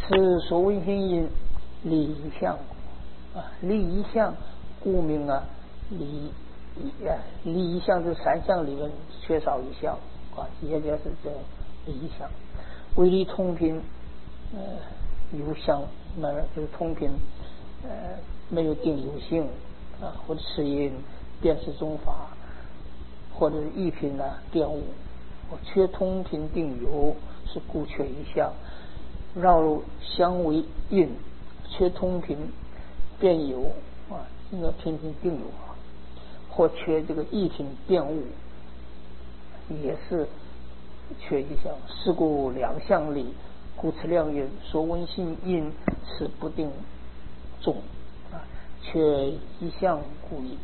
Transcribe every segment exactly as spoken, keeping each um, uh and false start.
此所闻心因离一相啊，离一相，故名啊离啊离一相，这三相里面缺少一项啊，也就是这离一相。为离通品，呃，有相那就是通品，呃，没有定有性啊，或者是因辨识宗法，或者是异品呢变物，缺通品定有是故缺一相。绕入相为因，缺通品变有啊，应该品品定有啊，或缺这个异品变物，也是缺一项。是故两相里，故此两因所闻心因是不定中啊，缺一项故矣。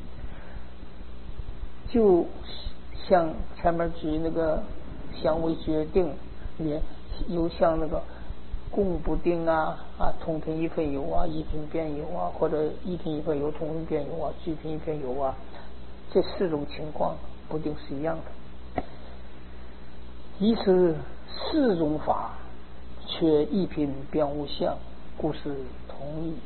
就像前面举那个相为决定，也有像那个共不定啊啊，同品一分有啊，异品变有啊，或者异品一分有，同品变有啊，聚品一分有啊，这四种情况不定是一样的。一是四种法缺异品变无相，故是同义。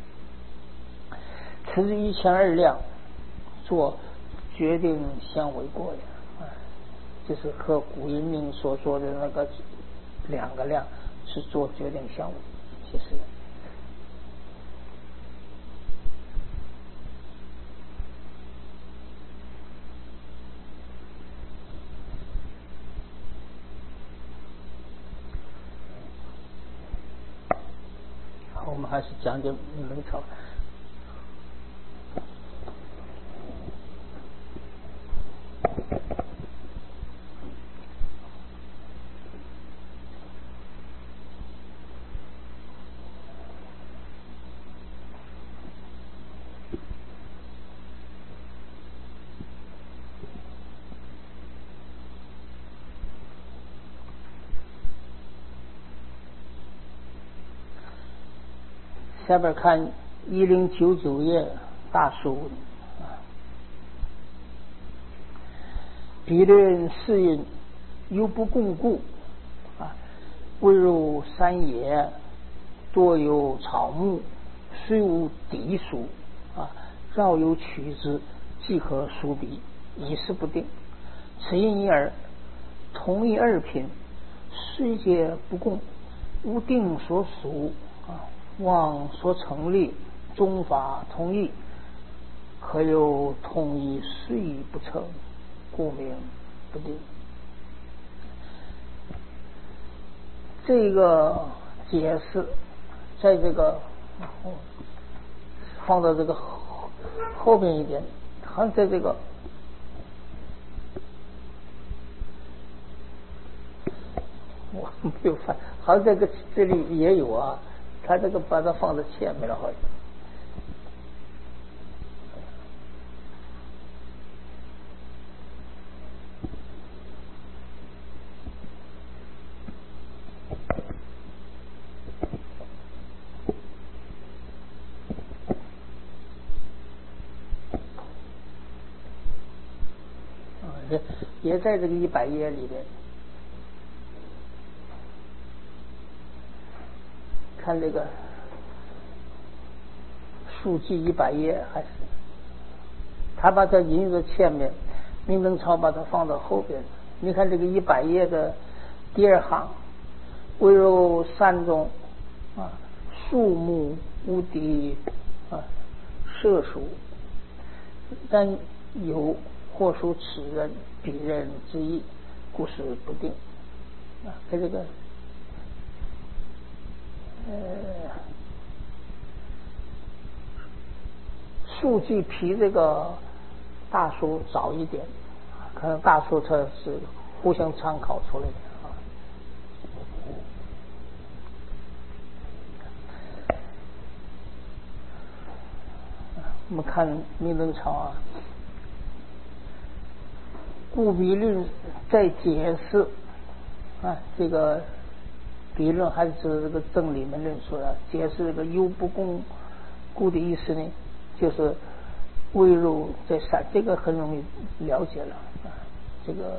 此一前二量做决定相为过的，就是和古人命所说的那个两个量是做决定相为。其实好，我们还是讲解明朝。下边看一零九九页大书啊，彼论是因犹不共故啊，未入山野，多有草木，虽无敌属啊，绕有取之，即可属彼，以是不定。此因一耳，同一二品，虽皆不共，无定所属啊，望所成立，宗法同义，可有同义虽不成，故名不定。这个解释在这个放到这个后后边一点，好像在这个我没有翻，好像这个这里也有啊，他这个把它放在前面了，好像。也也在这个一百页里边，看这个书记一百页，还是他把它引入前面，明登超把它放到后边。你看这个一百页的第二行，唯有三种啊，树木无敌啊，射属，但有或属此人彼人之意，故事不定啊。跟这个呃数据比这个大书早一点，可能大书它是互相参考出来的啊。我们看明登朝啊，故比论在解释啊，这个比论还是这个正理门论说的，解释这个忧不共故的意思呢，就是未入在山，这个很容易了解了啊。这个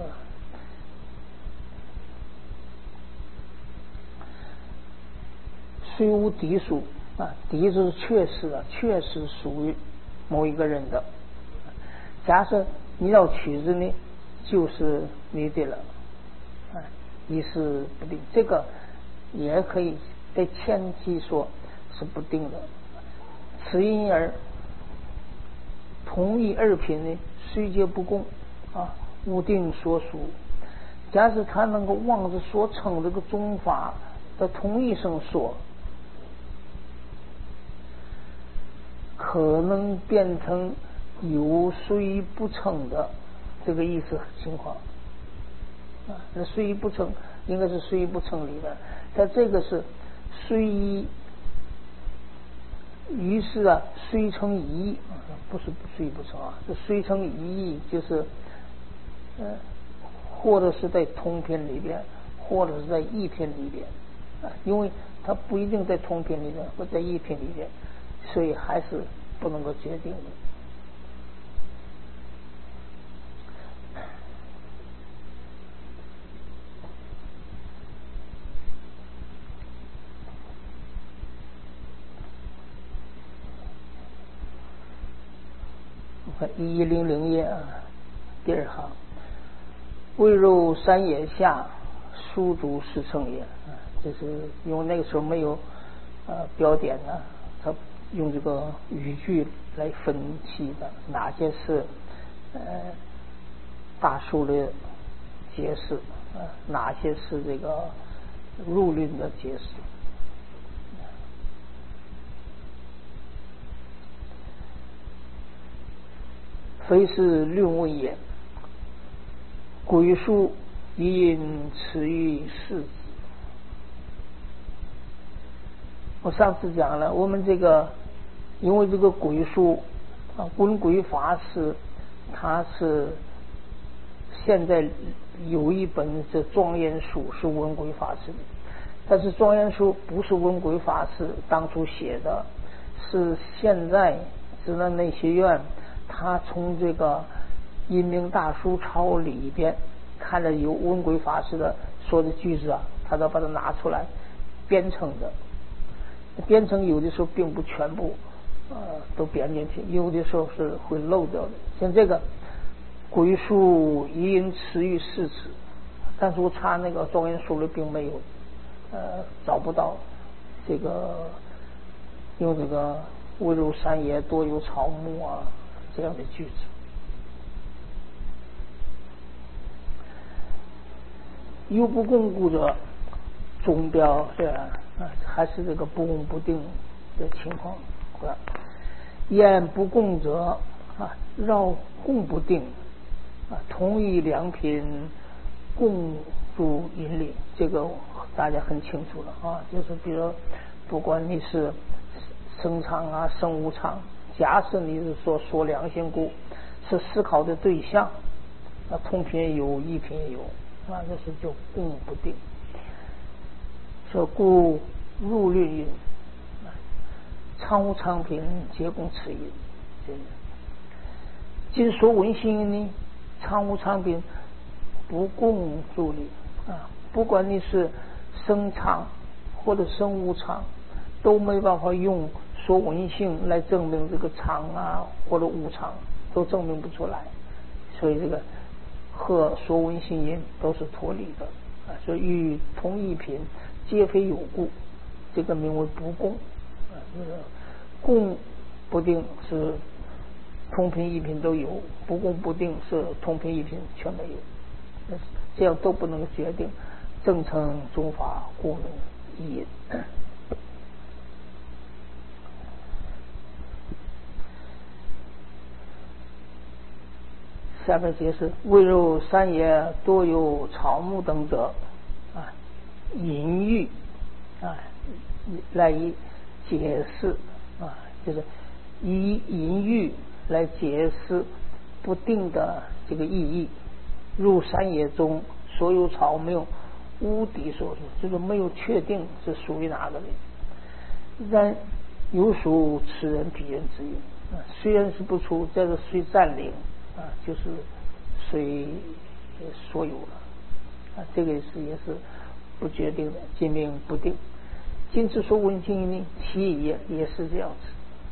虽无嫡属啊，嫡就是确实啊，确实属于某一个人的。假设你要娶子呢，就是你的了，啊，一事不定，这个也可以在前期说是不定的。此因而同一二品呢，虽皆不共啊，无定所属。假使他能够望着所称这个宗法的同一声说，可能变成有虽不称的这个意思情况啊。那虽不称应该是虽不称里面，在这个是虽一，于是啊虽称一义，不是虽不称啊，这虽称一义就是呃。或者是在通篇里边，或者是在义篇里边啊，因为它不一定在通篇里边或在义篇里边，所以还是不能够决定的。我看一一零零页啊，第二行。未入山野下，书竹是称也啊，就是因为那个时候没有呃标点呢，他用这个语句来分析的，哪些是呃大树的解释啊，哪些是这个入论的解释。非是论问也。鬼术亦因此于世子。我上次讲了，我们这个因为这个鬼术啊，文鬼法师，他是现在有一本这庄严书是文鬼法师的，但是庄严书不是文鬼法师当初写的，是现在指南内学院他从这个阴明大书抄里边看着有文鬼法师的说的句子啊，他都把它拿出来编成的。编成有的时候并不全部呃都编进去，有的时候是会漏掉的。像这个鬼术一因词语四词，但是我查那个庄严书里并没有呃找不到这个用这个未入山野多有草木啊这样的句子。有不共故者，终标是啊，还是这个不共不定的情况。言不共者啊，绕共不定啊，同一两品共入引领，这个大家很清楚了啊。就是比如，不管你是生常啊、生无常，假设你是说说两性故，是思考的对象，啊，同品也有，异品也有。啊，这是叫共不定。说故入律云，常无常品皆共此因。今说文心呢，常无常品不共助力啊，不管你是生常或者生无常，都没办法用说文性来证明这个常啊或者无常，都证明不出来。所以这个和说文性因都是脱离的啊，所以与同一品皆非有故，这个名为不共啊。这个共不定是同品异品都有，不共不定是同品异品全没有，这样都不能决定正称宗法故名异因。下面解释：未入山野多有草木等者啊，隐喻啊来以解释啊，就是以隐喻来解释不定的这个意义。入山野中所有草木无敌所属，就是没有确定是属于哪个的。然有属此人彼人之因啊，虽然是不出，这个虽占领啊，就是随所有了啊，这个是也是不决定的，今命不定。 今之说文心呢，其也也是这样子。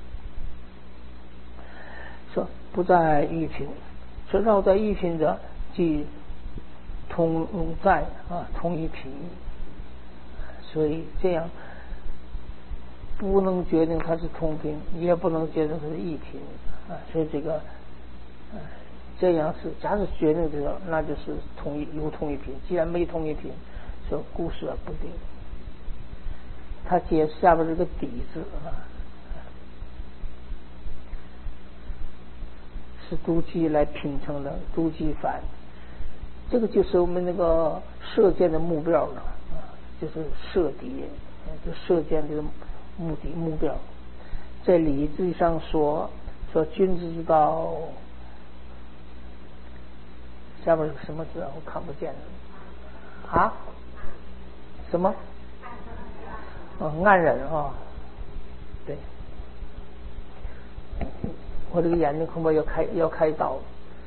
说不在玉品，说绕在玉品者，即通在啊同一品，所以这样不能决定它是同品，也不能决定它是异品啊。所以这个，呃，这样是假使决定这个，那就是同一有同一品。既然没同一品，说故事不定。他接下边这个底字啊。是都基来拼成的都基反，这个就是我们那个射箭的目标了啊，就是射敌，就射箭这个目的目标。在礼制上说说君子之道，下边是什么字啊？我看不见了啊？什么？哦，暗忍啊，对。我这个眼睛恐怕要开要开刀，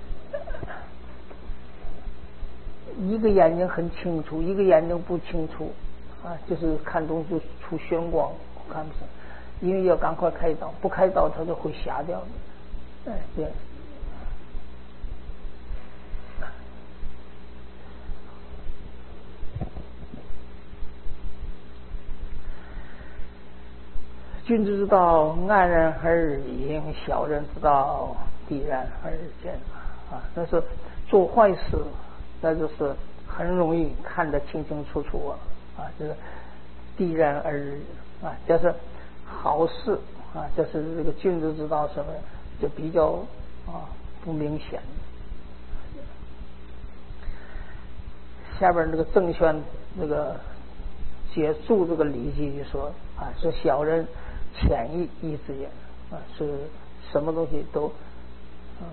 一个眼睛很清楚，一个眼睛不清楚啊，就是看东西出眩光，看不清，因为要赶快开刀，不开刀它就会瞎掉的。哎，对。君子之道，安然而隐；小人之道，必然而见。啊，那是做坏事，那就是很容易看得清清楚楚啊！啊，这个必然而啊，这是好事啊，这是这个君子之道什么，就比较啊不明显。下边这个郑轩这个解注这个《礼记》就说啊，说小人潜意意之言啊，是什么东西都呃，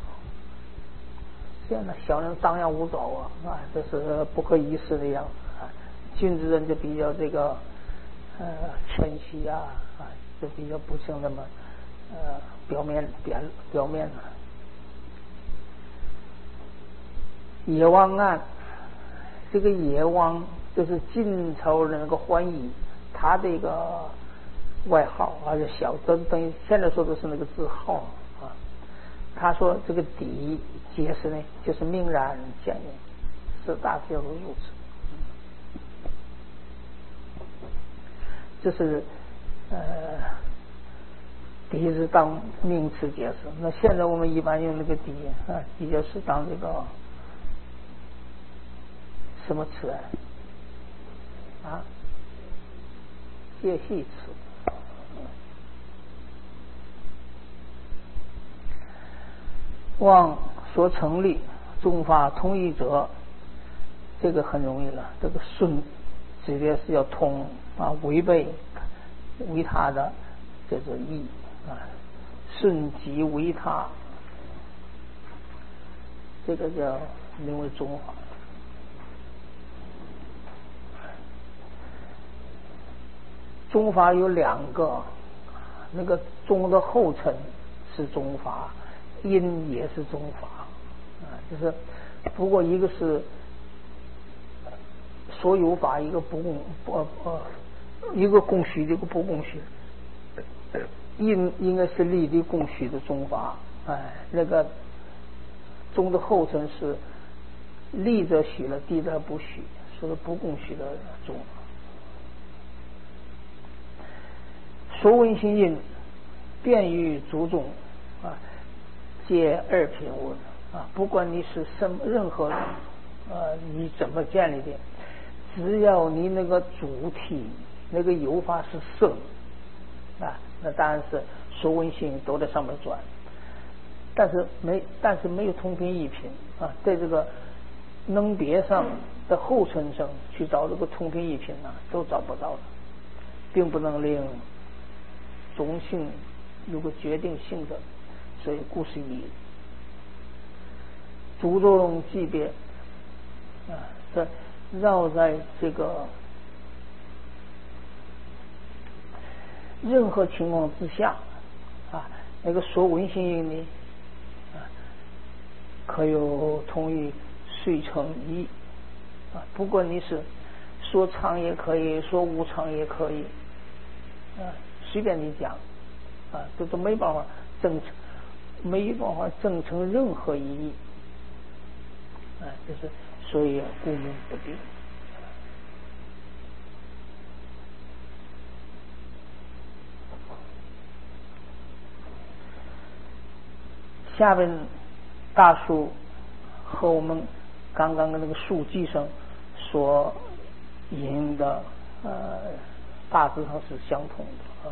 这样的小人张牙舞爪啊啊，这是不可一世的样啊。君子人就比较这个呃谦虚啊啊，就比较不像那么呃表面表表面啊。野王案，这个野王就是晋朝的那个桓乙，他这个外号啊，就小，等等于现在说的是那个字号啊。他说这个底解释呢，就是明然见人，是大致如此。这是呃底是当名词解释。那现在我们一般用那个底啊，底就是当这个什么词啊？啊，介系词。望所成立，宗法同一者，这个很容易了。这个顺指的是要通啊，违背为他的这个义啊，顺即为他，这个叫名为宗法。宗法有两个，那个宗的后尘是宗法，因也是宗法啊，就是不过一个是所有法，一个不共呃呃，一个供需，一个不供需。因应该是立的供需的宗法，哎，那个宗的后尘是立则许了，地则不许，是个不供需的宗。说文心印，便于诸宗啊，皆二品文啊，不管你是什么任何人，呃，你怎么建立的，只要你那个主体那个有法是圣啊，那当然是说文心印都在上面转，但是没但是没有同品异品啊，在这个能别上的后尘上去找这个同品异品呢，都找不到的，并不能令宗性有个决定性的，所以故事以诸宗级别啊，在绕在这个任何情况之下啊，那个说文心印呢啊，可有同意遂成一啊，不管你是说常也可以，说无常也可以，啊，随便你讲，啊，这都没办法证成，没办法证成任何意义，啊，就是所以故名不定。下边大数和我们刚刚的那个数据上所引的呃大致上是相同的啊。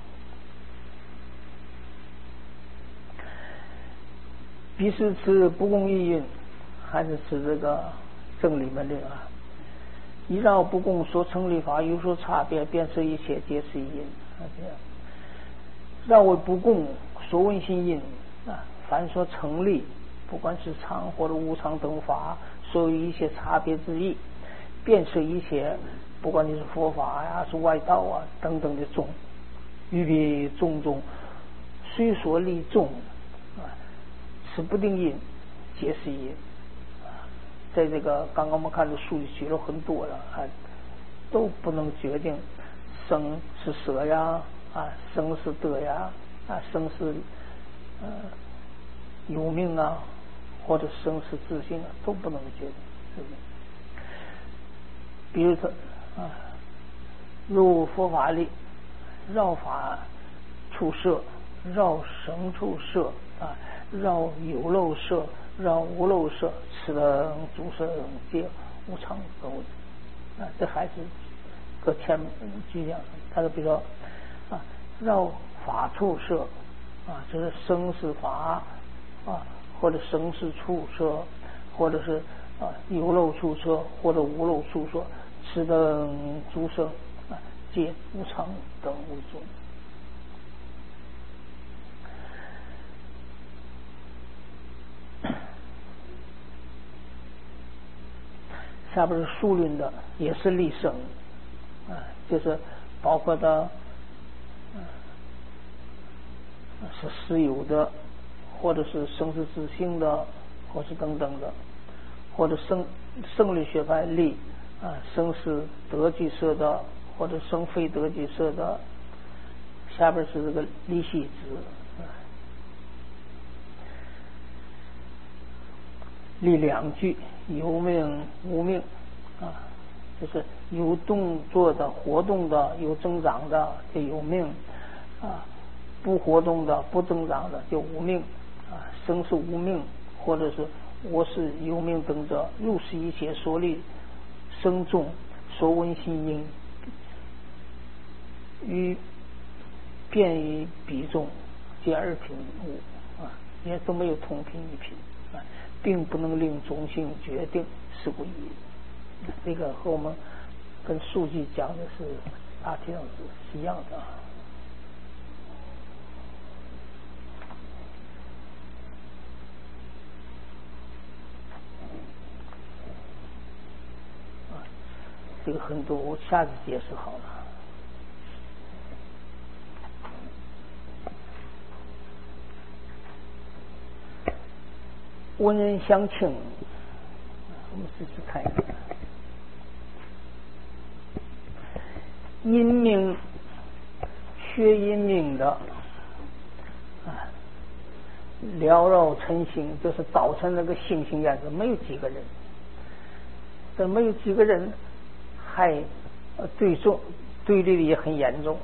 彼是持不共意运，还是持这个正理门令啊？依绕不共所成立法，有所差别，便是一切皆是一因啊。这样绕为不共所闻心因啊。凡所成立，不管是常或者无常等法，所有一切差别之意，便是一切，不管你是佛法呀、是外道啊等等的众，于彼众中，虽所立众啊，此不定因，皆是因啊。在这个刚刚我们看的数据举了很多了啊，都不能决定生是舍呀啊，生是得呀啊，生是呃。有命啊，或者生死自性啊，都不能决定，是不是？比如说啊，入佛法里，绕法处摄，绕生处摄啊，绕有漏摄，绕无漏摄，此等诸摄皆无常可为啊。这还是搁前句讲，他说比如说啊，绕法处摄啊，就是生死法。啊，或者生死处摄，或者是啊有漏处摄，或者无漏处摄，此等诸摄啊，皆无常等为宗。下边是数论的，也是立生啊，就是包括的，啊、是实有的。或者是生死自性的，或是等等的，或者生生理学派立啊，生是得俱摄的，或者生非得俱摄的。下边是这个立系子，啊，立两句，有命无命啊，就是有动作的、活动的、有增长的就有命啊，不活动的、不增长的就无命。啊，生是无命，或者是我是有命等者，入是一切所立生众所闻心因，与便于比众，皆二品物啊，也都没有同品一品啊，并不能令中性决定是故意。这个和我们跟数据讲的是大体上是一样的啊。这个很多我下次解释好了。文人相庆，我们试试看一下。因命学因命的啊，缭绕成星，就是造成那个星星样子，没有几个人，这没有几个人。还对重对立的也很严重。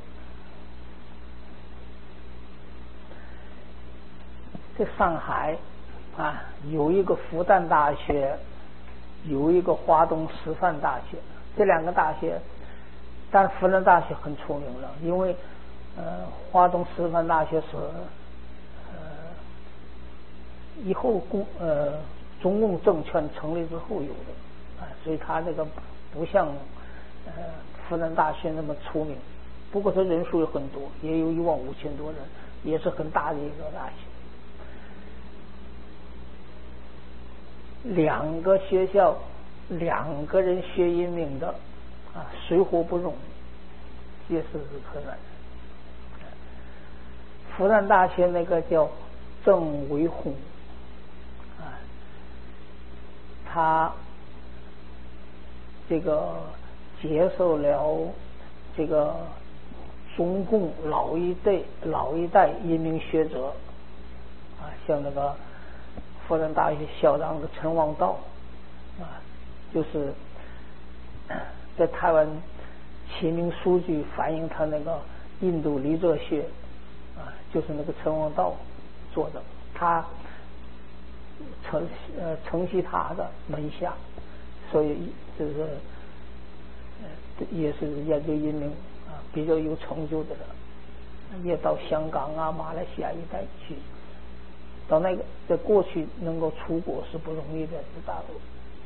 在上海啊，有一个复旦大学，有一个华东师范大学，这两个大学，但复旦大学很出名了，因为呃，华东师范大学是呃以后共呃中共政权成立之后有的啊，所以它这个不像。呃，复旦大学那么出名，不过它人数有很多，也有一万五千多人，也是很大的一个大学。两个学校，两个人学因命的啊，水火不容，皆是可难。复旦大学那个叫郑维宏啊，他这个。 接受了这个中共老一代老一代人民学者啊，像那个复旦大学校长的陈望道啊，就是在台湾起名书局反映他那个印度理哲学啊，就是那个陈望道做的，他承呃承袭他的门下，所以就是呃也是研究人民啊比较有成就的了，也到香港啊马来西亚一带去，到那个在过去能够出国是不容易的，在大陆。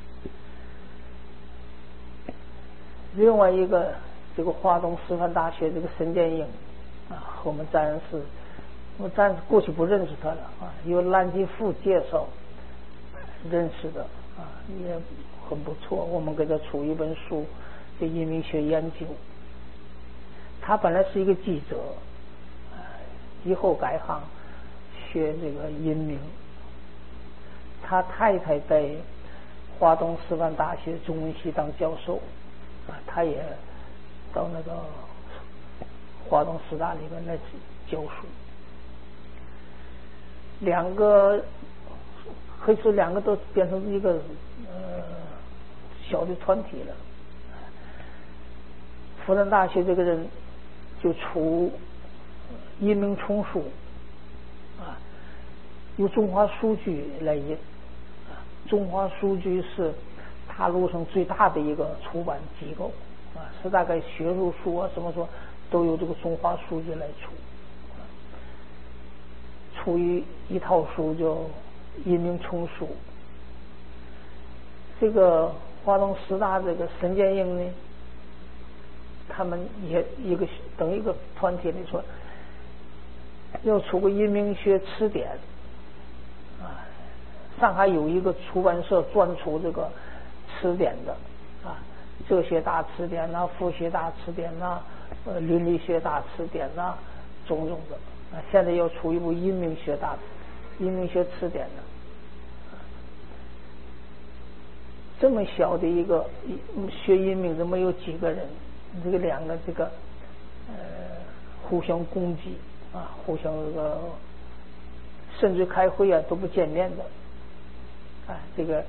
另外一个这个华东师范大学这个沈建英啊，和我们暂时我暂时过去不认识他了啊，由蓝继富介绍认识的啊，也很不错。我们给他出一本书叫《人民学研究》。他本来是一个记者，啊，以后改行学这个人民。他太太在华东师范大学中文系当教授。啊，他也到那个华东师大里面来教书，两个可以说两个都变成一个呃小的团体了。复旦大学这个人就出印名丛书啊，由中华书局来印啊，中华书局是大陆上最大的一个出版机构啊，是大概学术书啊什么说都由这个中华书局来出，啊、出于一套书叫《人民丛书》。这个华东师大这个沈建英呢，他们也一个等一个团体里说要出个人民学词典啊，上海有一个出版社专出这个词典的啊，哲学大词典呐、复学大词典呐、呃伦理学大词典呐，种种的啊，现在要出一部人民学大人民学词典的，这么小的一个学人民的没有几个人，这个两个这个呃互相攻击啊，互相这个甚至开会啊都不见面的，啊这个。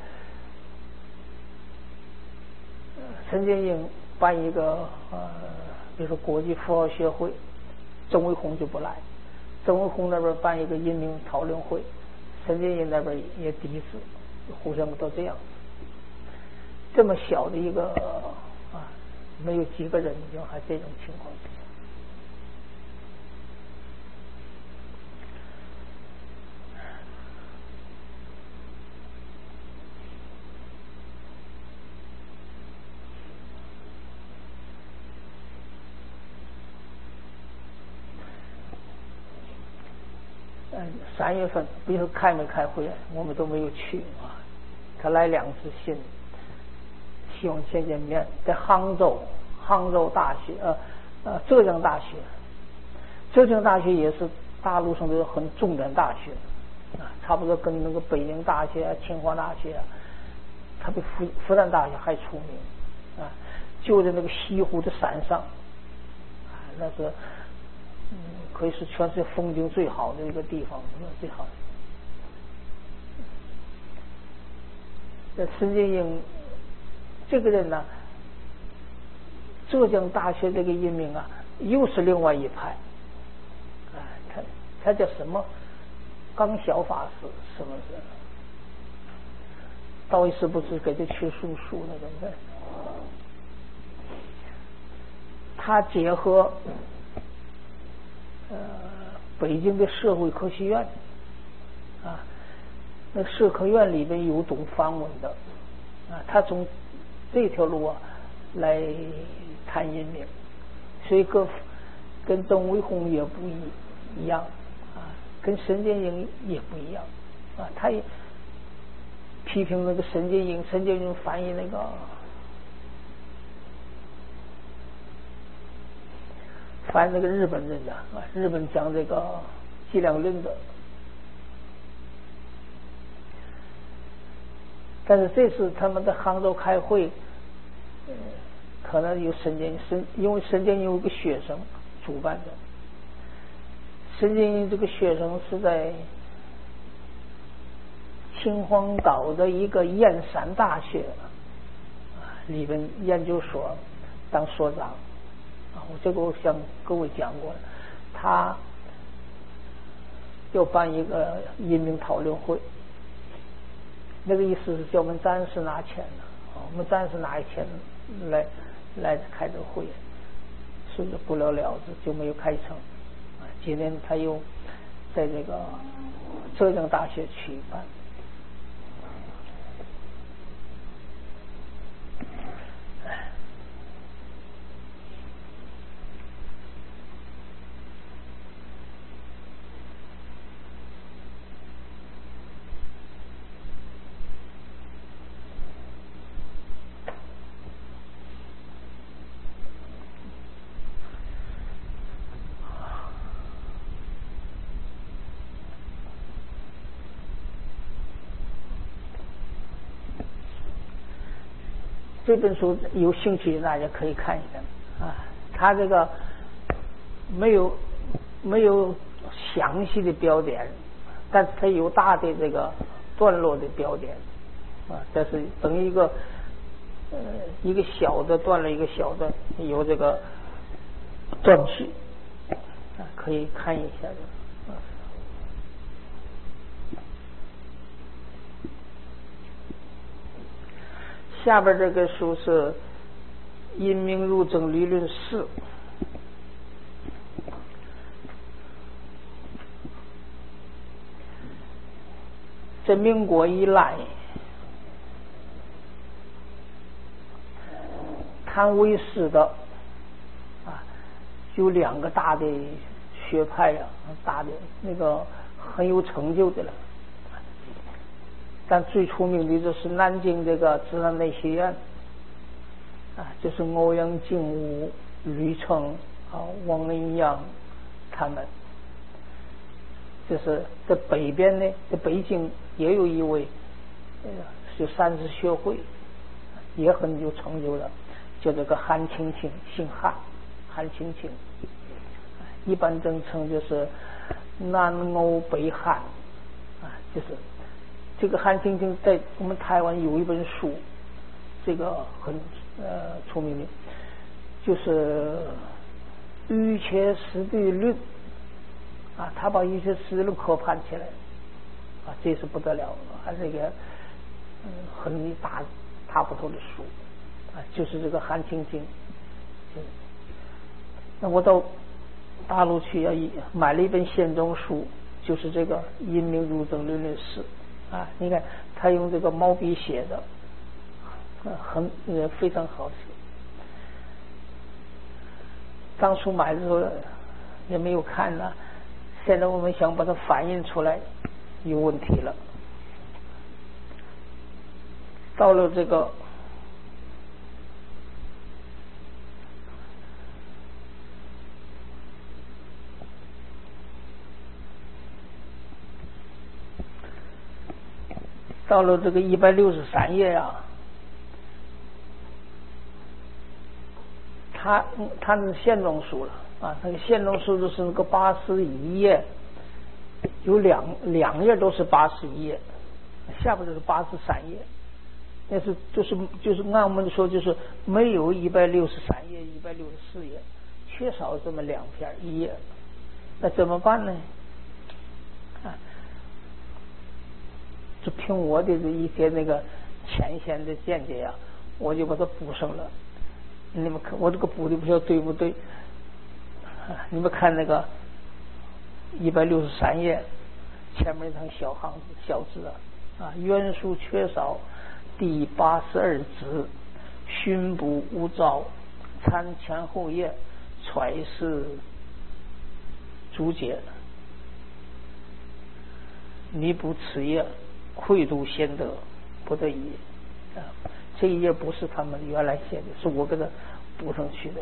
陈建英办一个呃，比如说国际符号协会，郑伟鸿就不来。郑伟鸿那边办一个人民讨论会，陈建英那边也抵制，互相都这样。这么小的一个啊，没有几个人，就还这种情况之下。三月份，比如说开没开会，我们都没有去啊。他来两次信，希望见见面，在杭州，杭州大学，呃呃，浙江大学，浙江大学也是大陆上的很重点大学啊，差不多跟那个北京大学、清华大学，它比复复旦大学还出名啊，就在那个西湖的山上啊，那是。嗯，可以是全世界风景最好的一个地方，最好的。这沈建英这个人呢，浙江大学这个人民啊，又是另外一派。啊，他他叫什么？刚小法师，什么是？道一师不是给他去书书那种的？他结合。呃，北京的社会科学院啊，那社科院里边有懂梵文的啊，他从这条路啊来谈人民，所以跟跟邓伟鸿也不一一样啊，跟沈建英也不一样啊，他也批评那个沈建英，沈建英翻译那个。翻那个日本人的啊，日本讲这个计量论的，但是这次他们在杭州开会，呃， 可能有沈建沈，因为沈建有一个学生主办的，沈建这个学生是在秦皇岛的一个燕山大学里边研究所当所长啊，我这个我向各位讲过了，他要办一个移民讨论会，那个意思是叫我们暂时拿钱了，我们暂时拿钱来来开这个会，所以不了了之就没有开成。今年他又在这个浙江大学举办。这本书有兴趣的大家可以看一看啊，它这个没有没有详细的标点，但是它有大的这个段落的标点啊，这是等于一个呃一个小的段落一个小的有这个断句啊，可以看一下的。下边这个书是《因命入政理论四》，在民国以来，贪为师的啊，有两个大的学派啊，大的那个很有成就的了。但最出名的就是南京这个自然类学院啊，就是欧阳靖武、吕澄啊、王恩阳他们。就是在北边呢，在北京也有一位呃，就三师学会也很有成就的，叫这个韩青青，姓韩，韩青青，一般正称就是南欧北韩啊，就是这个韩青青在我们台湾有一本书，这个很呃出名的，就是《瑜伽师地论》啊，他把瑜伽师地论科判起来啊，这是不得了啊，这个嗯很大大不头的书啊，就是这个韩青青。那我到大陆去要买了一本宪宗书，就是这个《因命入政理论史》啊，你看他用这个毛笔写的，呃、很呃非常好写。当初买的时候也没有看呢，现在我们想把它反映出来，有问题了。到了这个到了这个一百六十三页啊，他他是宪宗书了啊，那个宪宗书就是那个八十一页，有两两页都是八十一页，下边就是八十三页，那是就是就是按我们说就是没有一百六十三页、一百六十四页，缺少这么两篇一页，那怎么办呢？啊，就凭我的这一些那个浅显的见解呀、啊，我就把它补上了。你们看我这个补的不知道对不对？啊、你们看那个一百六十三页前面一行小行字小字啊，啊，原书缺少第八十二子，勋补无招，参前后页，揣是注解，弥补此页，愧度先得，不得已啊。这一页不是他们原来写的，是我给他补上去的。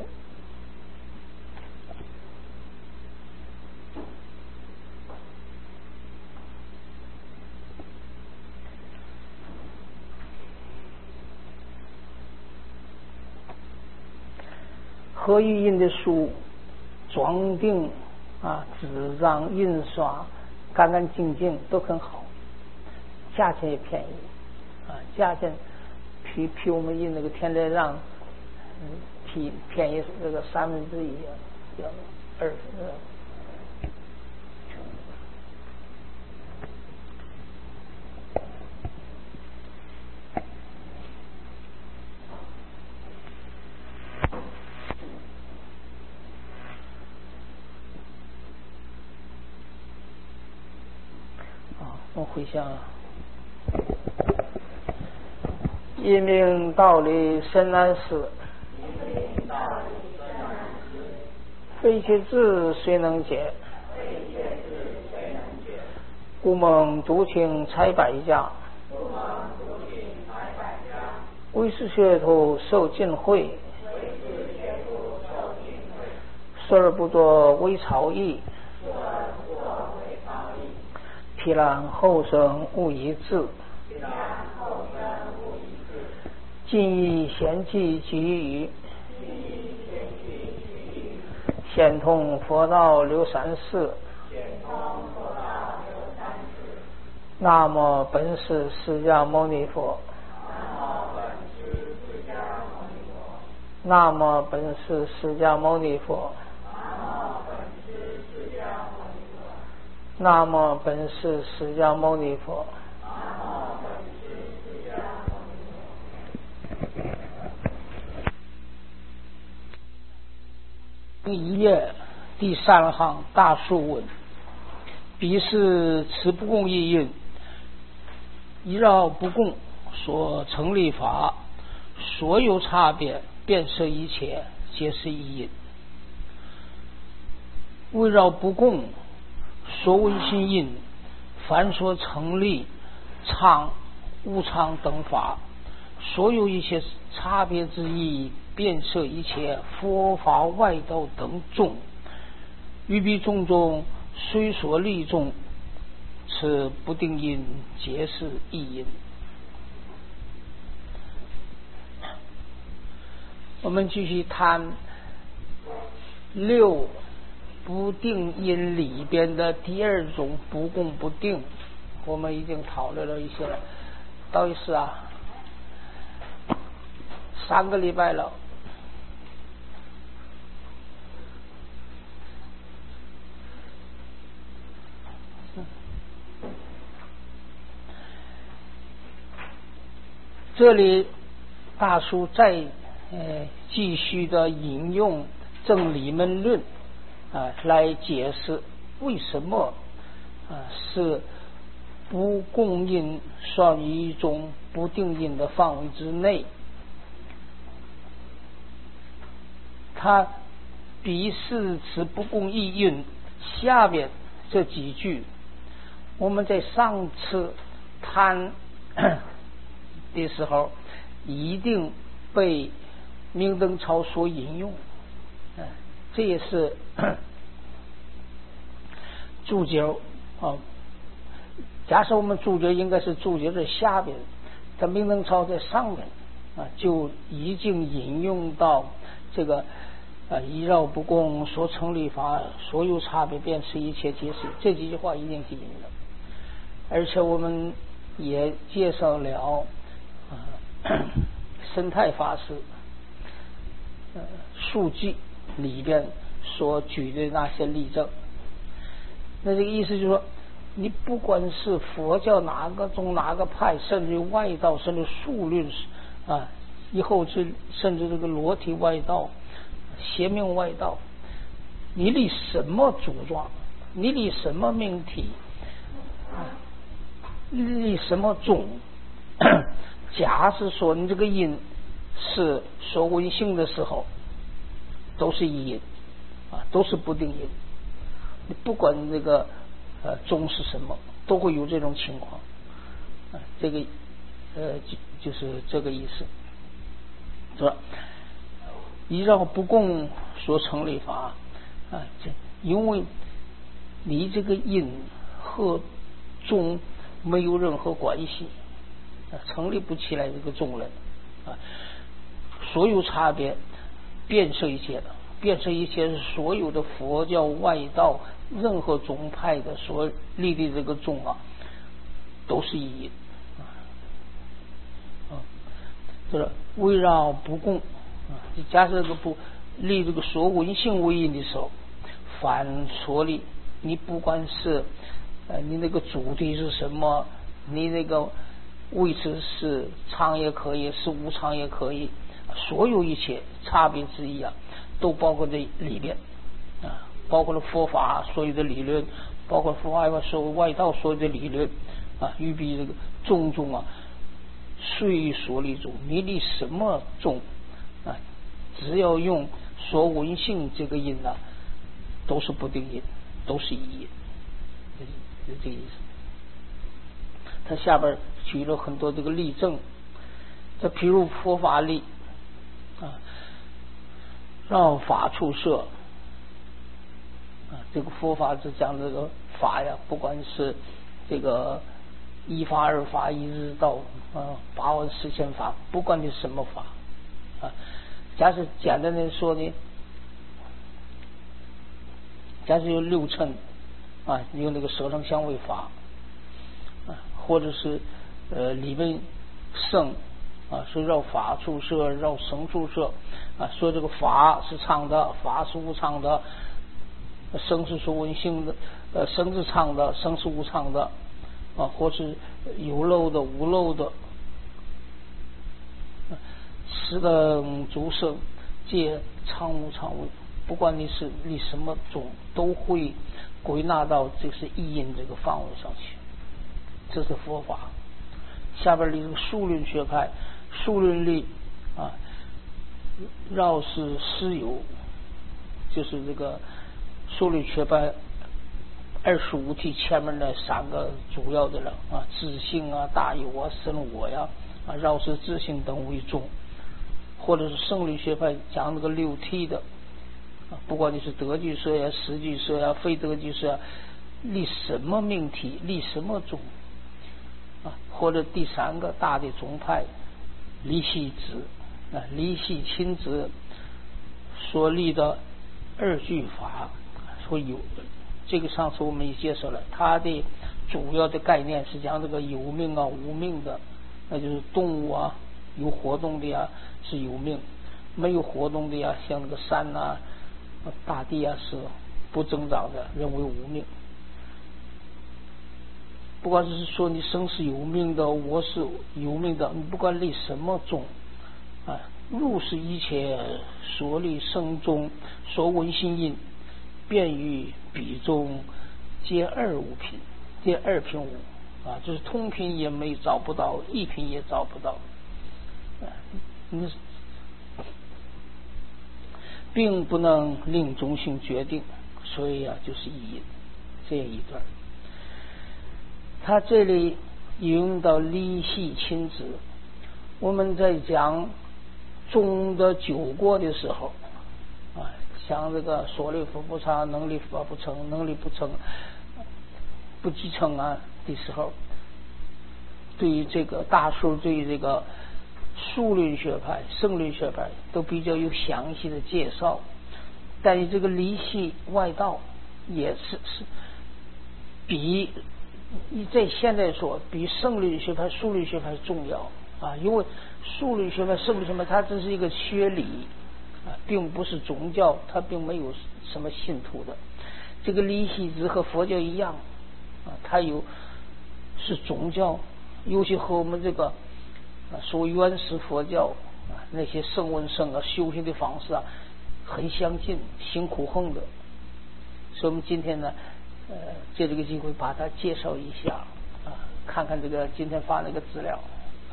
可以印的书装订啊，纸张印刷干干净净都很好，价钱也便宜啊，价钱比比我们印那个天来让嗯便便宜那个三分之一啊，要二分之二。我回想啊，一命道理深难思，非其智谁能解？故蒙独请采百家，为是学徒受尽惠，说而不作为曹役。披然后生勿一致，今以贤计给予，显通佛道流三世。那么本师释迦牟尼佛，那么本师释迦牟尼佛，那么本师释迦牟尼佛。一页第三行大数文，彼是持不共意印，依绕不共所成立法，所有差别变色一切皆是一印。围绕不共所谓心印，凡所成立常无常等法，所有一切差别之意，变色一切佛法外道等众，于彼众中虽所立众，此不定因皆是一因。我们继续谈六不定因里边的第二种不共不定，我们已经讨论了一些了，到底是啊三个礼拜了。这里大叔再呃继续的引用正理门论啊来解释为什么啊是不共因算于一种不定因的范围之内。他彼是此不共意因下边这几句，我们在上次谈的时候一定被明灯超所引用，这也是注解啊。假设我们注解应该是注解在下边，他明灯超在上面啊，就已经引用到这个啊依绕不共所成立法，所有差别便是一切皆是，这几句话一定是引的。而且我们也介绍了啊生态法师呃数据里边所举的那些例证。那这个意思就是说，你不管是佛教哪个宗哪个派，甚至外道，甚至数论啊，以后是甚至这个裸体外道、邪命外道，你立什么主张，你立什么命题啊，立什么宗，假使说你这个因是说闻性的时候，都是一因啊，都是不定因。你不管这个呃宗是什么，都会有这种情况啊。这个呃就就是这个意思，是吧？依照不共所成立法啊，这因为你这个因和宗没有任何关系啊，成立不起来这个宗人啊，所有差别变色一切的变成一切所有的佛教外道任何宗派的所立的这个宗啊，都是一因啊。这个围绕不共啊，假设这个不立这个所闻性为因的时候，反说理，你不管是呃你那个主题是什么，你那个位置是常也可以，是无常也可以，所有一切差别之一啊，都包括在里边啊，包括了佛法所有的理论，包括佛外所谓外道所有的理论啊，与比这个种种啊，随所立宗，你立什么宗啊，只要用所闻性这个因啊，都是不定因，都是一因，是这个意思。他下边举了很多这个例证，这譬如佛法例啊，绕法处摄啊，这个佛法是讲这个法呀，不管是这个一法二法一日道啊，八万四千法，不管你什么法啊，假使简单的说呢，假使有六乘啊，用那个舍乘相位法啊，或者是呃里面圣啊，是绕法处摄，绕绳处摄啊，说这个法是常的，法是无常的，生是所闻性的，呃，生是常的，生是无常的啊，或是有漏的、无漏的，十等诸圣皆常无常位，不管你是立什么宗，都会归纳到这是一因这个范围上去，这是佛法。下边立这个数论学派，数论力啊，绕是师有，就是这个数论学派二十五题前面的三个主要的了啊，自性啊、大有啊、身我呀啊，绕是自性等为重，或者是圣律学派讲那个六谛的啊，不管你是得具色呀、实具色呀、非得具色呀，立什么命题，立什么宗啊，或者第三个大的宗派离系子啊，离系亲子所立的二句法，说有这个上次我们也介绍了，它的主要的概念是讲这个有命啊、无命的，那就是动物啊，有活动的呀是有命，没有活动的呀，像那个山啊、大地啊是不增长的，认为无命。不管是说你生是有命的，我是有命的，你不管立什么宗啊，入是一切所立生中所闻心因，便于彼中皆二无品，皆二品无啊，就是通品也没找不到，异品也找不到啊，你并不能令中性决定，所以啊，就是一因这样一段。他这里引用到离系亲子，我们在讲宗的九过的时候啊，像这个所立佛不差，能力佛不成，能力不成不继承啊的时候，对于这个大数，对于这个数论学派、圣论学派都比较有详细的介绍，但是这个离系外道也是是比你在现在说比圣律学派、数律学派重要啊，因为数律学派、圣律学派它只是一个学理啊，并不是宗教，它并没有什么信徒的。这个离系子和佛教一样啊，它有是宗教，尤其和我们这个啊所谓原始佛教啊那些圣文圣啊修行的方式啊很相近，行苦行的。所以我们今天呢。呃，借这个机会把它介绍一下啊，看看这个今天发那个资料。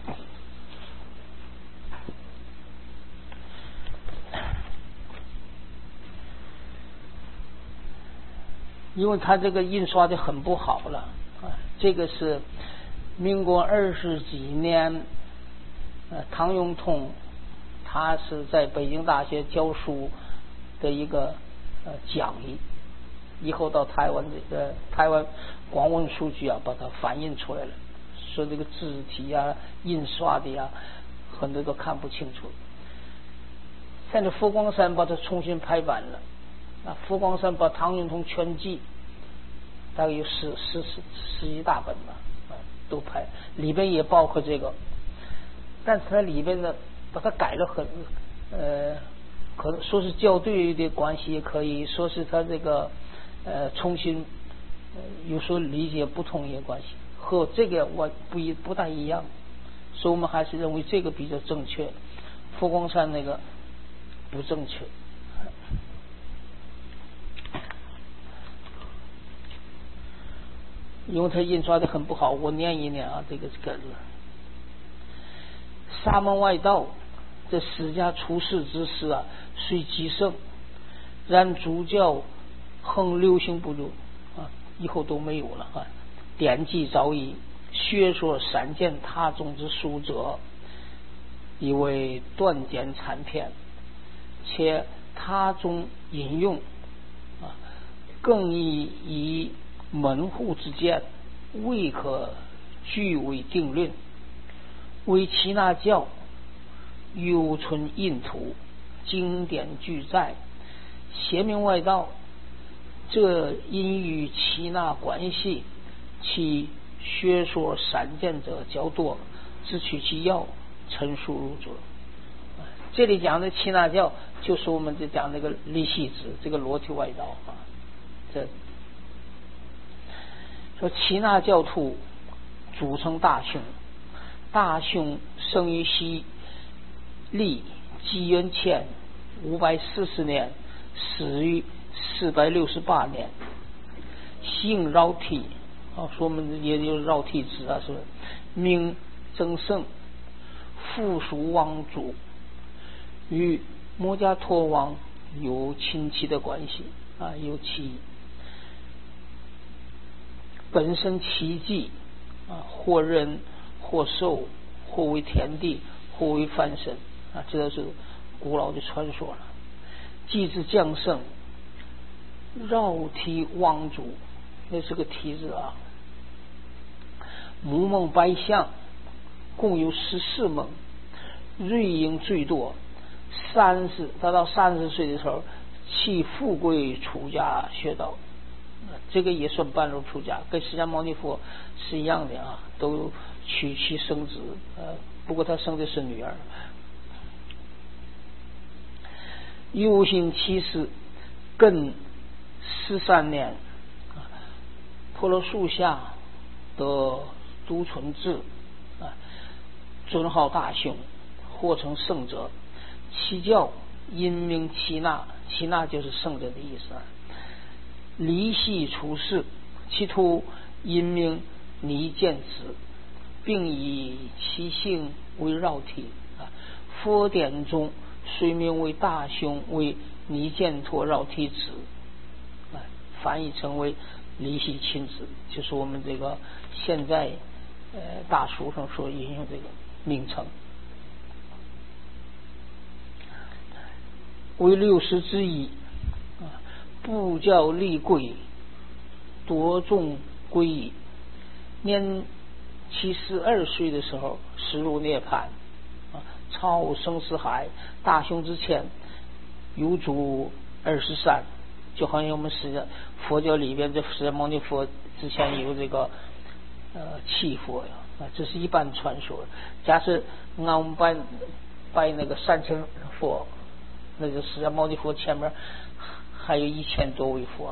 因为它这个印刷的很不好了啊，这个是民国二十几年，呃，唐永通他是在北京大学教书的一个呃讲义。以后到台湾这个台湾广文书局啊，把它反映出来了，说这个字体啊、印刷的呀、啊，很多都看不清楚。 现在佛光山把它重新排版了，啊，佛光山把《唐允同全记》大概有十十十十几大本吧，啊，都排，里边也包括这个，但是它里边呢，把它改了很，呃，可能说是校对的关系，也可以说是它这个呃重新，呃，有时候理解不同也关系，和这个我不一不大一样，所以我们还是认为这个比较正确，佛光山那个不正确。因为它印刷的很不好，我念一念啊，这个这个沙门外道，这释迦出世之时啊，虽极盛，然主教横流行不住啊，以后都没有了啊。典籍早已学说散见他中之书者，以为断简残片，且他中引用啊，更以以门户之见，未可据为定论。为耆那教犹存印图，经典俱在，邪名外道，这因与耆那关系，其学说散见者较多，只取其要，陈述如者。这里讲的耆那教，就是我们这讲那个立系子，这个裸体外道啊。这说耆那教徒组成大兄，大兄生于西历纪元前五百四十年，死于四百六十八年，姓绕体啊，说我们也有绕体子啊，是名增胜，附属王族，与摩伽陀王有亲戚的关系啊，有其本身奇迹啊，或人或兽，或为天地，或为梵神啊，这都是古老的传说了。继之降圣，绕体王族，那是个体字啊。母梦百象，共有十四梦，瑞婴最多。三十，他到三十岁的时候，弃富贵出家学道。这个也算半路出家，跟释迦牟尼佛是一样的啊，都娶妻生子，呃，不过他生的是女儿。有心其事，更十三年，婆罗树下得独存智啊，尊号大兄，或成圣者。其教因名耆那，耆那就是圣者的意思啊。离系出世，其徒因名尼犍子，并以其姓为绕体啊。佛典中虽名为大兄，为尼犍陀绕体子啊，翻译成为离系亲子，就是我们这个现在呃大书上所引用这个名称。为六师之一啊，部教立贵，多众皈依。年七十二岁的时候，驶入涅槃啊，超生死海。大雄之前有主二十三，就好像我们释迦佛教里边这释迦牟尼佛之前有这个呃七佛呀啊，这是一般传说。假设俺们拜拜那个三千佛，那就释迦牟尼佛前面还有一千多位佛。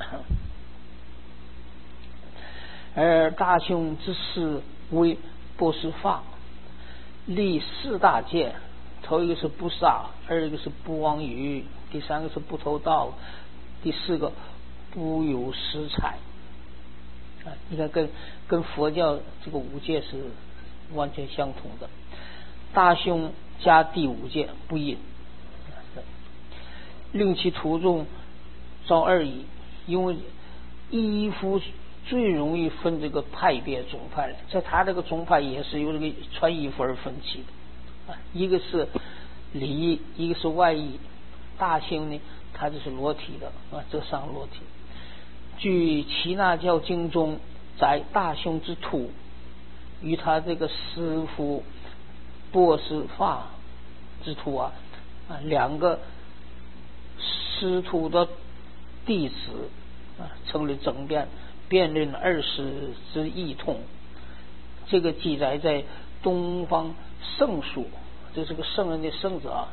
而大雄之师为波斯法，立四大戒，头一个是不杀，二一个是不妄语，第三个是不偷盗，第四个不有私财啊，你看跟跟佛教这个五戒是完全相同的。大雄加第五戒不淫，令其徒众造二义，因为衣服最容易分这个派别宗派了，在他这个宗派也是由这个穿衣服而分歧的啊，一个是里衣，一个是外衣。大兴呢，他就是裸体的啊，这上裸体。据耆那教经中，在大雄之徒与他这个师父波斯法之徒啊， 啊，两个师徒的弟子啊成了争辩，辩论二史之异同。这个记载在东方圣书，这是个圣人的圣字啊。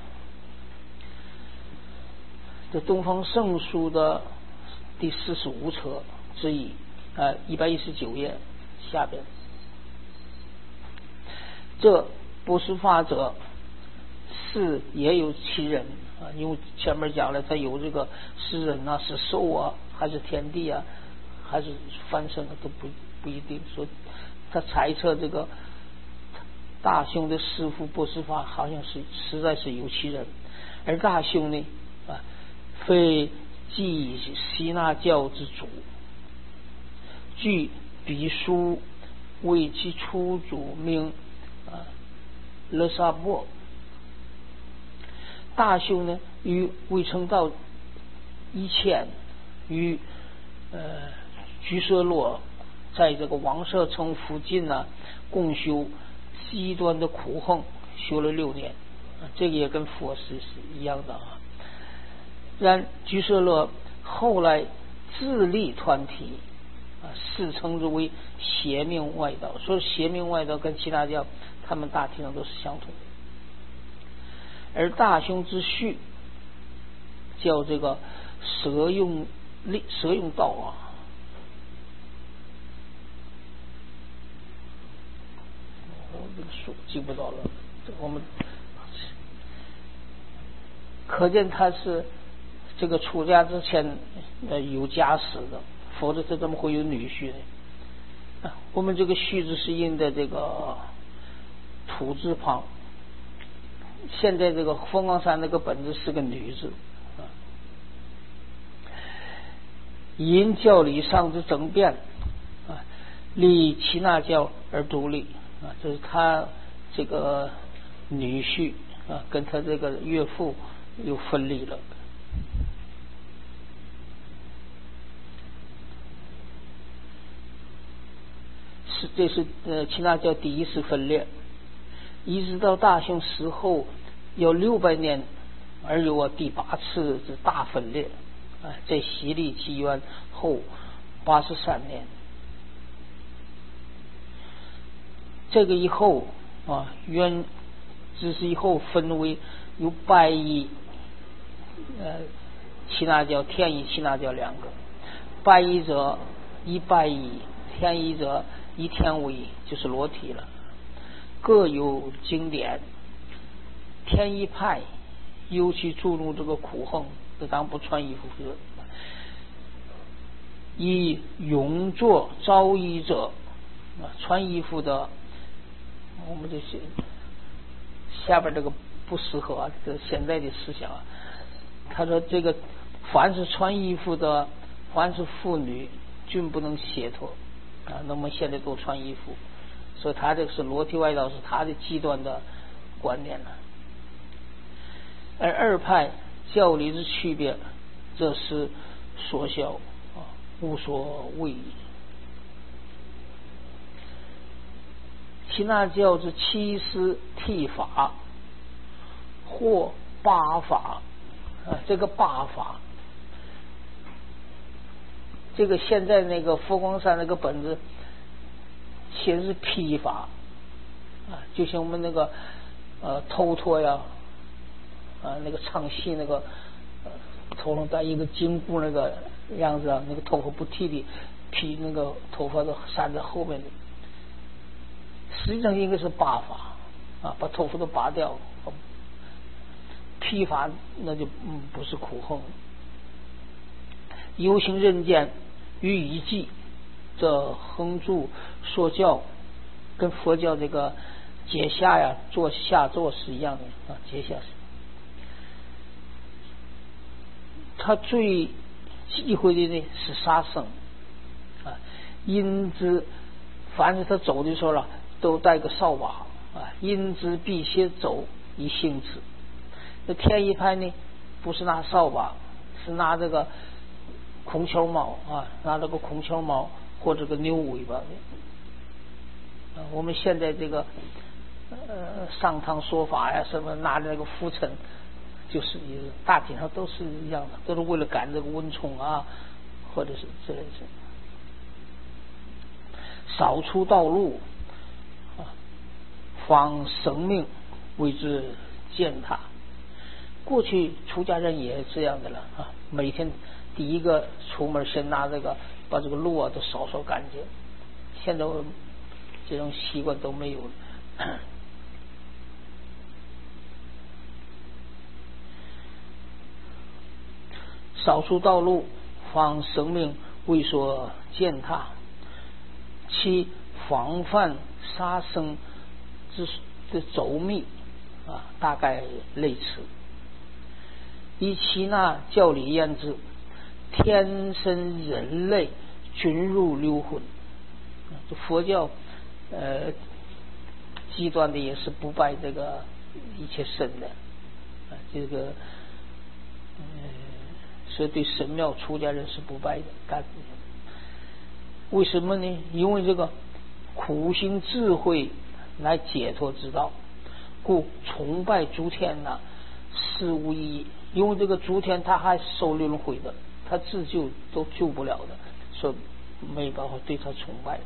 这东方圣书的第四十五册之一啊，一百一十九页下边，这不是法者，是也有其人啊。因为前面讲了，他有这个是人啊，是兽啊，还是天地啊，还是翻身啊，都不不一定。说他猜测这个大兄的师父不是法，好像是实在是有其人，而大兄呢啊，非即希那教之主，据彼书为其出主名啊勒沙波。大兄呢与魏成道以前与呃居舍罗在这个王舍城附近呢、啊、共修极端的苦行，修了六年，这个也跟佛师是一样的啊。然居舍罗后来自立团体啊，世称之为邪命外道。所以邪命外道跟其他教他们大体上都是相同的。而大兄之序叫这个蛇用力蛇用道啊，我这个书记不到了，我们可见他是这个出家之前呃有家室的，否则他怎么会有女婿呢？啊，我们这个序字是印的这个土字旁，现在这个凤凰山那个本子是个女字啊。因教理上之争辩啊，立耆那教而独立啊，这是他这个女婿啊跟他这个岳父又分离了。是，这是呃耆那教第一次分裂，一直到大兄死后有六百年，而有啊第八次之大分裂啊，在西历纪元后八十三年。这个以后啊，原只是以后分为有拜一呃耆那教、天一耆那教两个。拜一者以拜一，天一者以天为，就是裸体了。各有经典。天一派尤其注重这个苦行，这当不穿衣服是以永作招衣者啊，穿衣服的，我们这些下边这个不适合啊，这现在的思想啊。他说这个凡是穿衣服的，凡是妇女，均不能解脱啊。那么现在都穿衣服，所以他这个是裸体外道，是他的极端的观念了。而二派教理之区别，这是所晓啊，无所谓矣。耆那教之七师剃法或八法啊，这个八法，这个现在那个佛光山那个本子写的是披法啊，就像我们那个呃头陀呀啊，那个唱戏那个、呃、头上戴一个金箍那个样子啊，那个头发不剃的，披那个头发都散在后面的，实际上应该是拔法啊，把头发都拔掉。披法那就嗯不是苦行。有行人间于一记，这横柱说教跟佛教这个阶下呀坐下坐是一样的啊，阶下是。他最忌讳的呢是杀生啊，因之凡是他走的时候了，都带个扫把啊，因之辟邪走以行之。那天一派呢，不是拿扫把，是拿这个孔雀毛啊，拿这个孔雀毛或者个牛尾巴的。啊，我们现在这个呃上堂说法呀，什么拿着那个拂尘， 就是大体上都是一样的，都是为了赶这个蚊虫啊，或者是之类的。少出道路啊，方生命为之践踏。过去出家人也这样的了啊，每天第一个出门先拿这个把这个路啊都扫扫干净。现在我这种习惯都没有了。少出道路，方生命为所践踏。其防范杀生之的周密啊，大概类似。以其那教理言之，天生人类均入六魂。这佛教呃极端的也是不拜这个一切神的啊，这个呃所以对神庙出家人是不拜的。干为什么呢？因为这个苦行智慧来解脱之道，故崇拜诸天呐、啊，是无意义。因为这个诸天他还受轮回的，他自救都救不了的，所以没办法对他崇拜。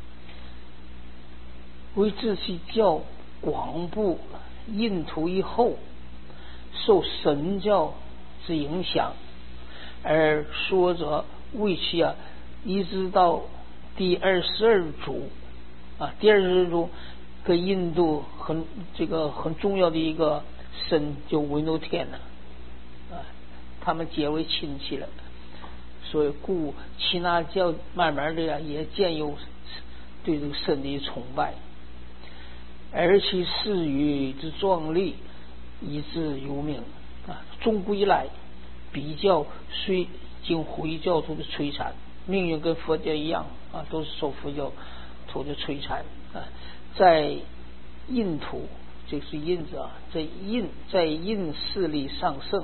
为自其教广布印土以后，受神教之影响，而说者为其啊，一直到第二十二祖啊，第二十二祖跟印度很这个很重要的一个神就维诺天了啊，他们结为亲戚了，所以故耆那教慢慢的呀也渐有对这个神的崇拜，而其事语之壮丽，以致有名啊。中归来比较虽经回教徒的摧残，命运跟佛教一样啊，都是受佛教徒的摧残啊。在印土，这是印子啊，在印在印势力上盛。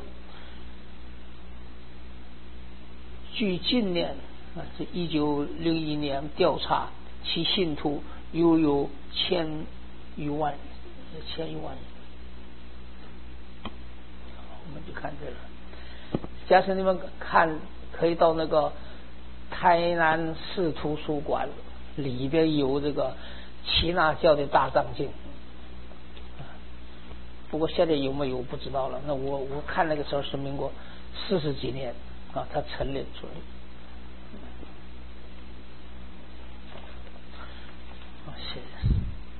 据近年啊，这一九零一年调查，其信徒又有千余万，千余万。我们就看这个。假设你们看，可以到那个台南市图书馆里边有这个耆那教的大藏经，不过现在有没有不知道了。那我我看那个时候是民国四十几年啊，他陈列出来。好，谢谢。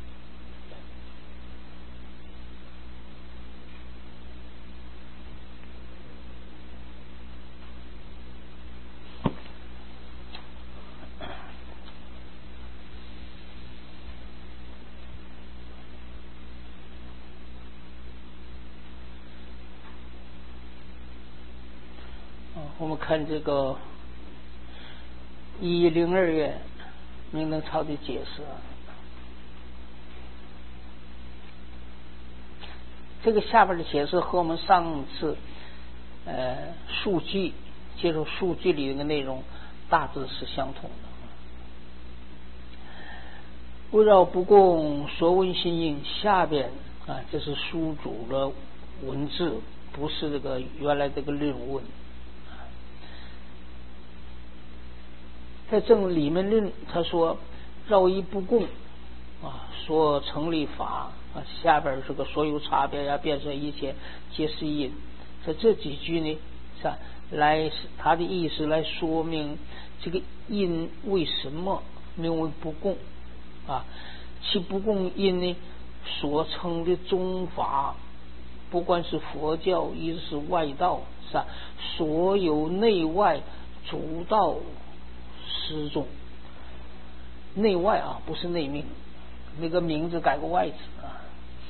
我们看这个一零二月明德朝的解释啊，这个下边的解释和我们上次呃数据接受数据里的内容大致是相同的。围绕不共说文心印下边啊，这是书主的文字，不是这个原来这个论文。在正里面论，他说绕一不共啊，说成立法啊，下边这个所有差别呀，变成一切皆是因。在这几句呢，是吧？来他的意思来说明这个因为什么名为不共啊？其不共因呢，所称的宗法，不管是佛教亦是外道，是吧？所有内外主道失众，内外啊，不是内命，那个名字改个外字啊。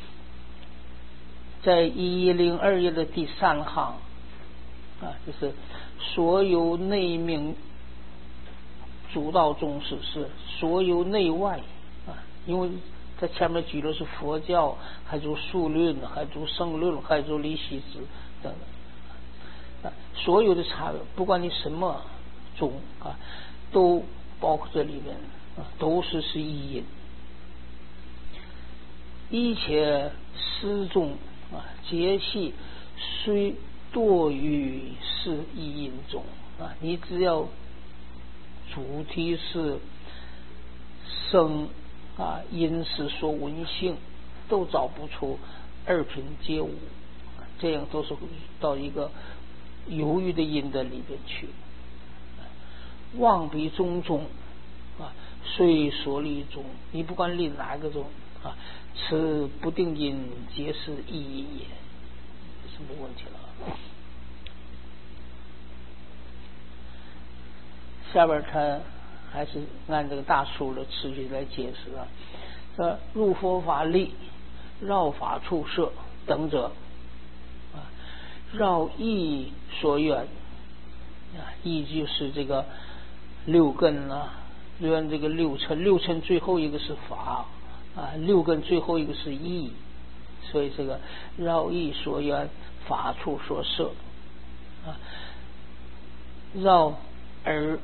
在一零二页的第三行啊，就是所有内命主道宗师是所有内外啊，因为在前面举的是佛教，还有数论，还有圣论，还有离析子等等啊，所有的差别，不管你什么宗啊，都包括这里面啊，都是是一因。一切失众啊，皆系虽多于是一音中啊，你只要主题是声啊，音是说文性，都找不出二品皆无，这样都是到一个犹豫的音的里边去。望比中中啊，虽所立中，你不管立哪个中啊，此不定音皆是一音也，是没问题了。下边他还是按这个大数的次序来解释啊。这入佛法力，绕法处摄等者啊，绕意所愿啊，意就是这个六根啊，缘这个六尘，六尘最后一个是法啊，六根最后一个是意，所以这个绕意所缘，法处所摄啊，绕耳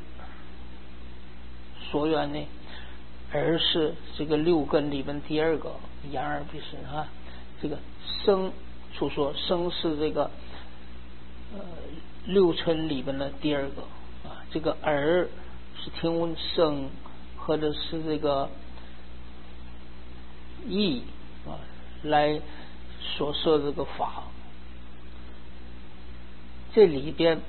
所缘呢，耳是这个六根里面第二个，眼耳鼻舌啊。这个声处所，声是这个呃六尘里边的第二个啊。这个耳是听闻声，或者是这个意啊来所摄这个法。这里边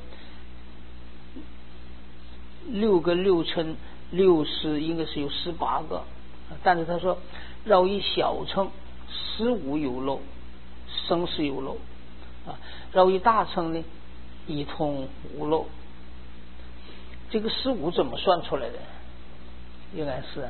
六个六尘。六是应该是有十八个，但是他说绕一小乘十五有漏，声是有漏啊；绕一大乘呢，一通无漏。这个十五怎么算出来的？应该是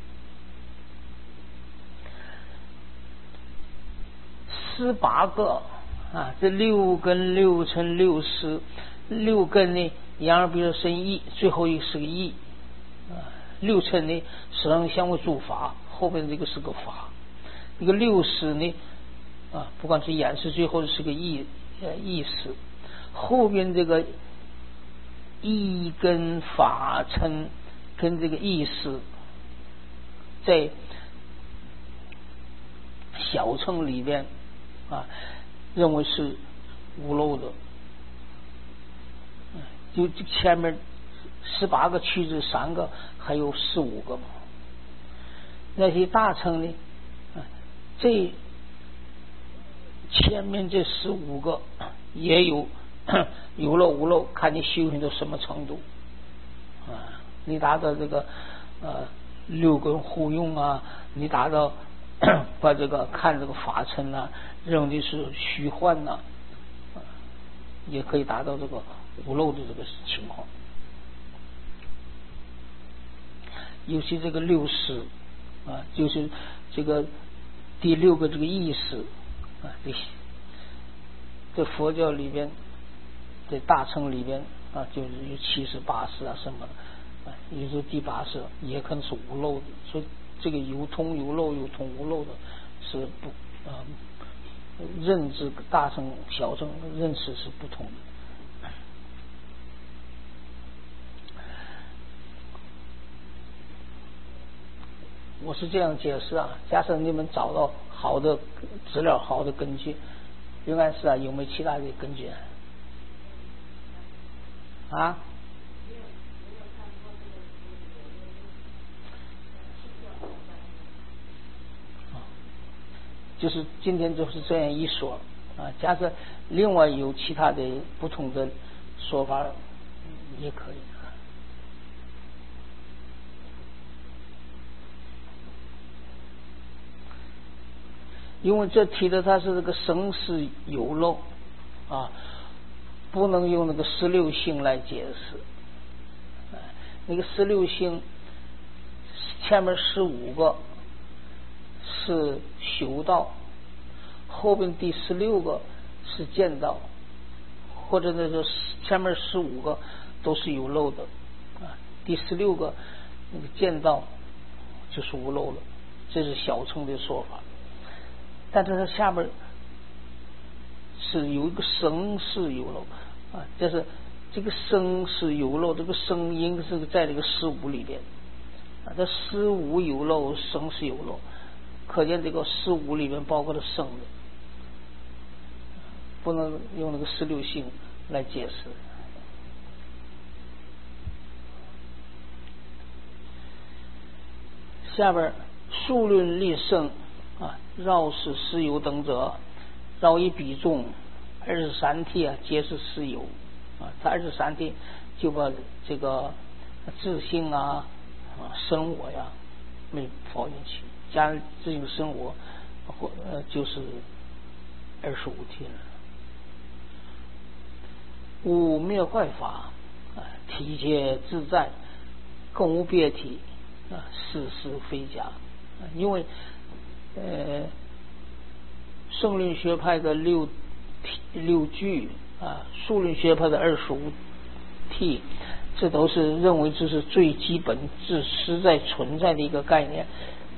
十八个啊，这六根六乘六十，六根呢，眼耳鼻舌身意，最后一个是个意。六尘呢，声香味触法，后边这个是个法。一个六识呢，啊，不管是眼识，最后是个意呃意识。后边这个意跟法尘跟这个意识，在小乘里边啊，认为是无漏的。就前面十八个去这三个，还有十五个嘛。那些大乘呢，这前面这十五个也有有漏无漏，看你修行到什么程度啊。你达到这个呃六根互用啊，你达到把这个看这个法尘啊，认为是虚幻呐、啊，也可以达到这个无漏的这个情况。尤其这个六识啊，就是这个第六个这个意识啊，这在佛教里边，在大乘里边啊，就是有七十八识啊什么的啊，有时候第八识也可能是无漏的，所以这个有通有漏有通无漏的是不啊，认知大乘小乘认识是不同的。我是这样解释啊，假设你们找到好的资料、好的根据，应该是啊，有没有其他的根据啊？就是今天就是这样一说啊，假设另外有其他的不同的说法也可以。因为这提的它是这个生死有漏啊，不能用那个十六性来解释。那个十六性前面十五个是修道，后边第十六个是见道，或者那个前面十五个都是有漏的啊，第十六个那个见道就是无漏了，这是小乘的说法。但是它下边是有一个生是有漏啊，这是这个生是有漏，这个生应是在这个十五里边啊，这十五有漏，生是有漏，可见这个十五里面包括了生的。 不能用那个十六性来解释。下边数论立胜啊，绕是实有等者，绕以比重，二十三题啊，皆是实有啊。他二十三题就把这个自性啊、啊生我呀没放进去，加上自性生活，或呃就是二十五题了。无灭坏法啊，体界自在，更无别体啊，事事非假。啊、因为呃，圣论学派的六六句啊，数论学派的二十五题，这都是认为这是最基本、最实在存在的一个概念。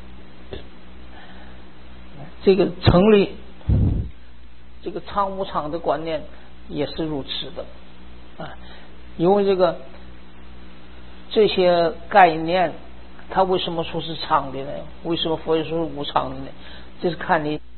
这个成立这个常无常的观念也是如此的啊，因为这个这些概念，它为什么说是常的呢？为什么佛学说是无常的呢？这是看你